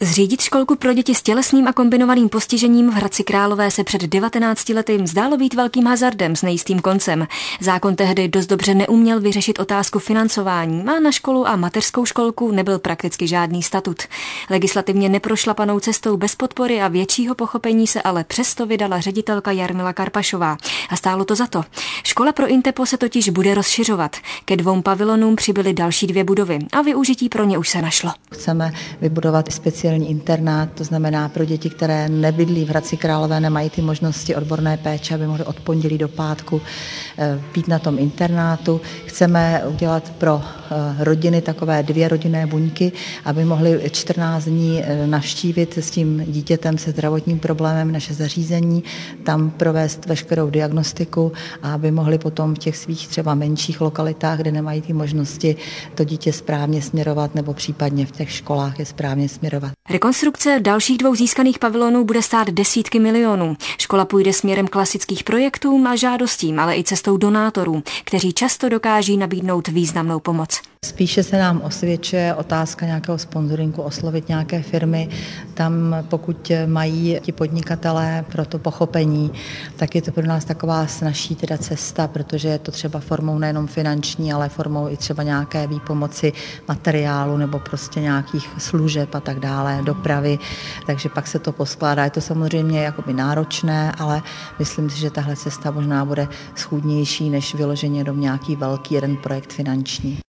Zřídit školku pro děti s tělesným a kombinovaným postižením v Hradci Králové se před 19 lety zdálo být velkým hazardem s nejistým koncem. Zákon tehdy dost dobře neuměl vyřešit otázku financování a na školu a mateřskou školku nebyl prakticky žádný statut. Legislativně neprošlapanou cestou bez podpory a většího pochopení se ale přesto vydala ředitelka Jarmila Karpašová. A stálo to za to. Škola pro Intepo se totiž bude rozšiřovat. Ke 2 pavilonům přibyly další 2 budovy a využití pro ně už se našlo. Chceme vybudovat speciální internát, to znamená pro děti, které nebydlí v Hradci Králové, nemají ty možnosti odborné péče, aby mohly od pondělí do pátku být na tom internátu. Chceme udělat pro rodiny takové 2 rodinné buňky, aby mohly 14 dní navštívit s tím dítětem se zdravotním problémem naše zařízení, tam provést veškerou diagnostiku a aby mohli potom v těch svých třeba menších lokalitách, kde nemají ty možnosti, to dítě správně směrovat nebo případně v těch školách je správně směrovat. Rekonstrukce dalších 2 získaných pavilonů bude stát desítky milionů. Škola půjde směrem klasických projektů a žádostí, ale i cestou donátorů, kteří často dokáží nabídnout významnou pomoc. Spíše se nám osvědčuje otázka nějakého sponzoringu, oslovit nějaké firmy. Tam pokud mají ti podnikatelé pro to pochopení, tak je to pro nás taková snazší teda cesta, protože je to třeba formou nejenom finanční, ale formou i třeba nějaké výpomoci materiálu nebo prostě nějakých služeb a tak dále, dopravy. Takže pak se to poskládá. Je to samozřejmě jakoby náročné, ale myslím si, že tahle cesta možná bude schůdnější než vyloženě do nějaký velký jeden projekt finanční.